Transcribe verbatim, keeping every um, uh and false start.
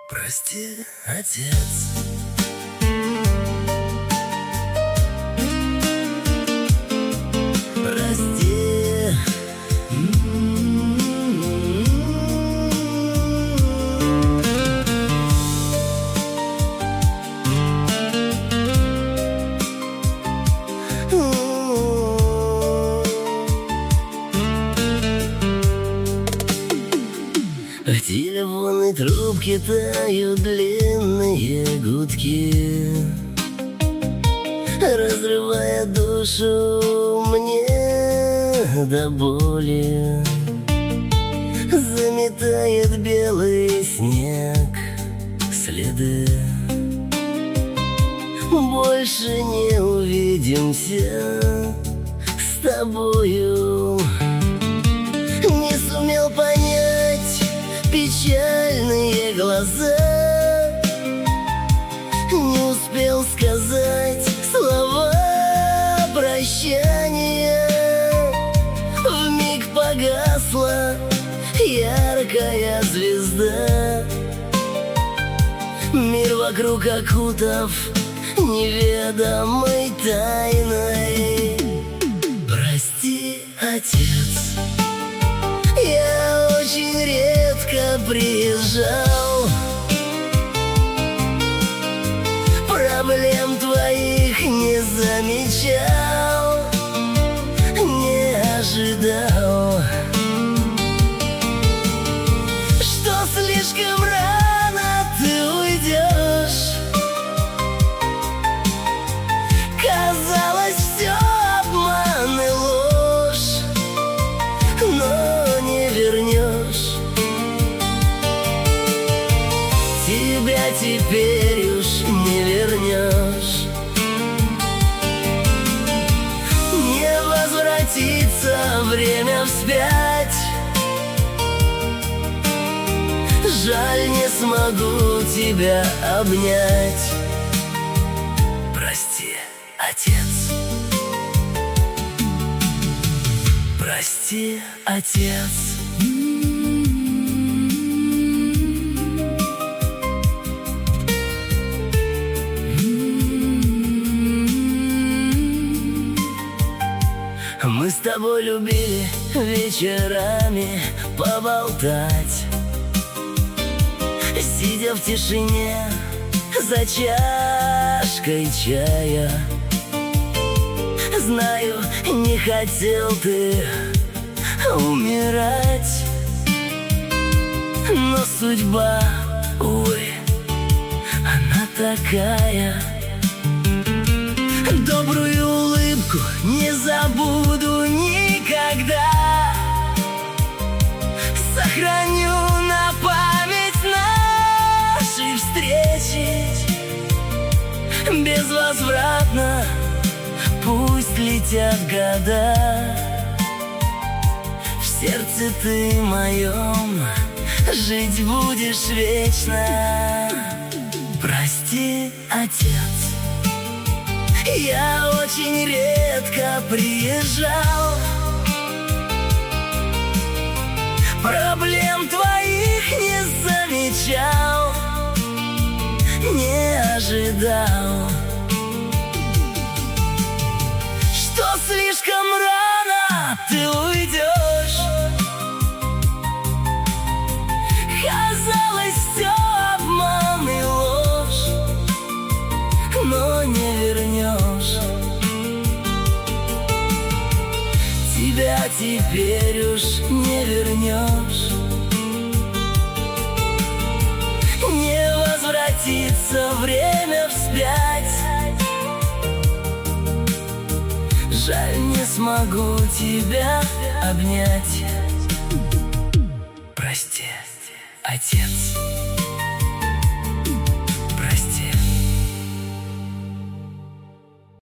Прости, отец. Прости. В телефонной трубке тают длинные гудки, разрывая душу мне до боли. Заметает белый снег следы. Больше не увидимся с тобою. Не сумел понять печальные глаза, не успел сказать слова прощания. Вмиг погасла яркая звезда, мир вокруг окутав неведомой тайной. Прости, отец, я очень редко приезжал, проблем твоих не замечал, не ожидал, что слишком рано ты уйдешь. Казалось, все обман и ложь, но не вернешь. Тебя теперь уж не вернешь. Не возвратится время вспять. Жаль, не смогу тебя обнять. Прости, отец. Прости, отец. Мы с тобой любили вечерами поболтать, сидя в тишине за чашкой чая. Знаю, не хотел ты умирать, но судьба, ой, она такая. Добрую улыбку не забуду никогда. Сохраню на память нашей встречи. Безвозвратно пусть летят года. В сердце ты моем жить будешь вечно. Прости, отец, я очень редко приезжал, проблем твоих не замечал, не ожидал, что слишком рано ты уйдешь. Казалось, все обман и ложь, но не вернешь. Тебя теперь уж не вернешь. Не возвратится время вспять. Жаль, не смогу тебя обнять. Прости, отец.